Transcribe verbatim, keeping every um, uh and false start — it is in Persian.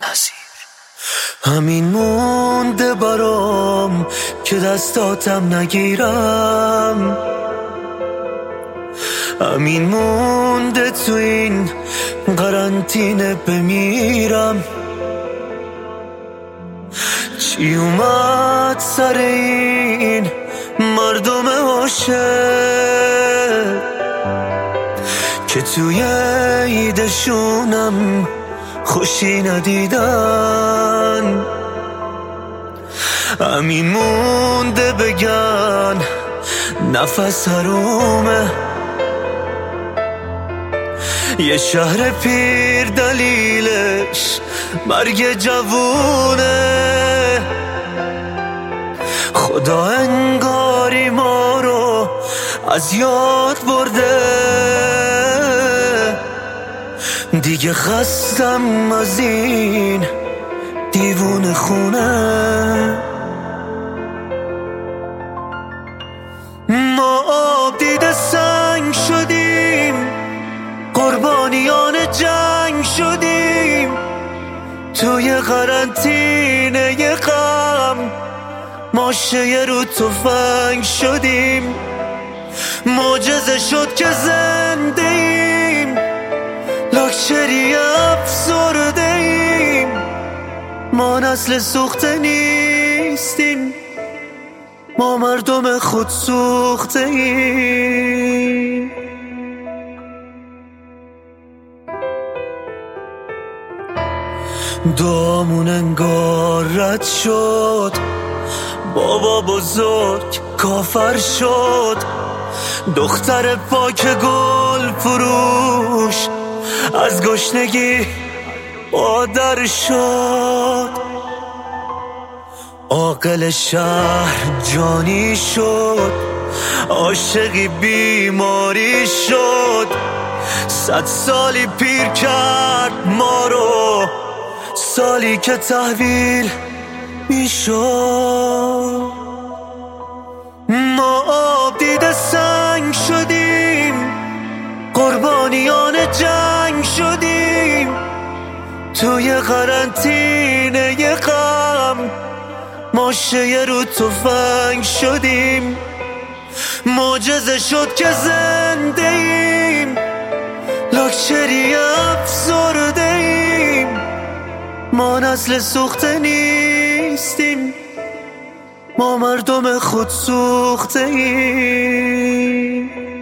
نظیر. همین مونده برام که دستاتم نگیرم، همین مونده تو این قرنطینه بمیرم. چی اومد سر این مردم عاشق که توی عیدشونم خوشی ندیدن؟ همین مونده بگن نفس حرومه، یه شهر پیر دلیلش مرگ جوونه. خدا انگاری ما رو از یاد برده، دیگه خستم از این دیوونه خونه. ما آب دیده سنگ شدیم، قربانیان جنگ شدیم، توی قرنطینه ی غم ماشه رو تفنگ شدیم. معجزه شد که زنده ایم، لاکچری افسرده ایم، ما نسل سوخته نیستیم، ما مردم خود سوخته ایم. دامون انگار رد شد، بابا بزرگ کافر شد، دختر پاک گل فروش از گشنگی مادر شد. عاقل شهر جانی شد، عاشقی بیماری شد، صد سالی پیر کرد ما رو، سالی که تحویل میشد. ما آب دیده سنگ شدیم، قربانیان جنگ شدیم، توی قرنطینه ی غم ماشه رو تفنگ شدیم. معجزه شد که زنده ایم، لاکچری افسرده ایم، ما نسل سوخته نیستیم، ما مردم خود سوخته ایم.